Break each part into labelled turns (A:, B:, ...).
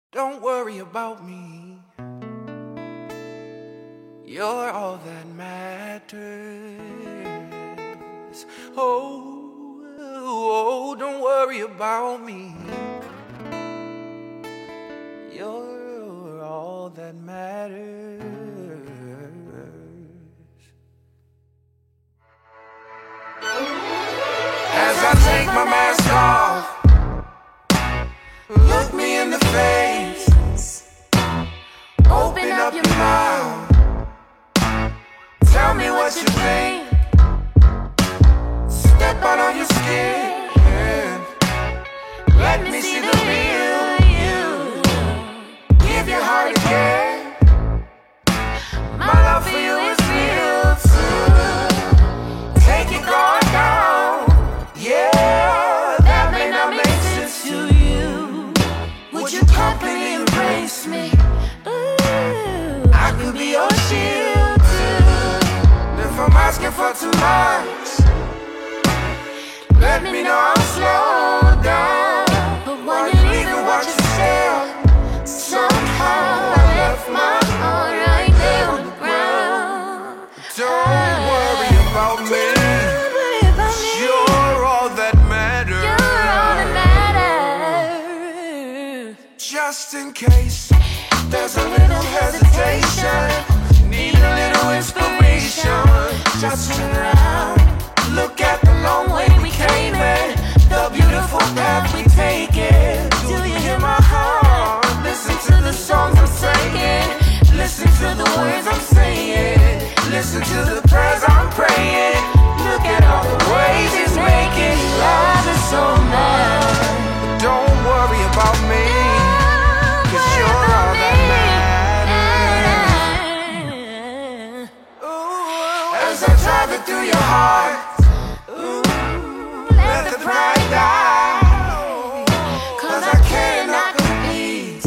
A: Don't worry about me. You're all that matters. Oh, don't worry about me. You're all that matters. As I take my mask off, look me in the face. Open up your mouth. Tell me what you think. Step out on your skin. Let me see the real you. Give your heart again. My love for you is real too. Take it going down. Yeah, that may not make sense to you. Would you completely embrace me? Ooh, I could be your shield too. If I'm asking for too much, let me know I'll slow down. But when you leave and watch yourself, somehow I left my heart right there on the ground. Don't worry about me. You're all that matters. Just in case there's a little hesitation, need a little inspiration. Just turn around, look at the long way we came in, the beautiful path we taken. Do you hear my heart? Listen to the songs I'm singing. Listen to the words I'm saying. Listen to the prayers I'm praying. Look at all the ways it's making lives are so mad. Don't worry about me, 'cause you're all that matters. As I drive it through your heart, let the pride die, 'cause I cannot compete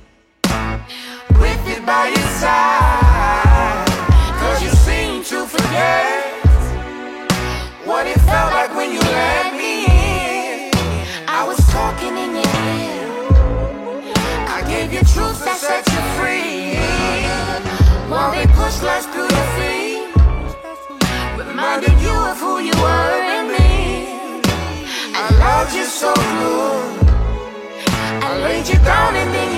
A: with it by your side. 'Cause you seem to forget what it felt like when you let me in. I was talking in your ear, I gave you truths that set you free, while they pushed lies through your feet, reminded you of who you were in me. I loved you so good, I laid you down and then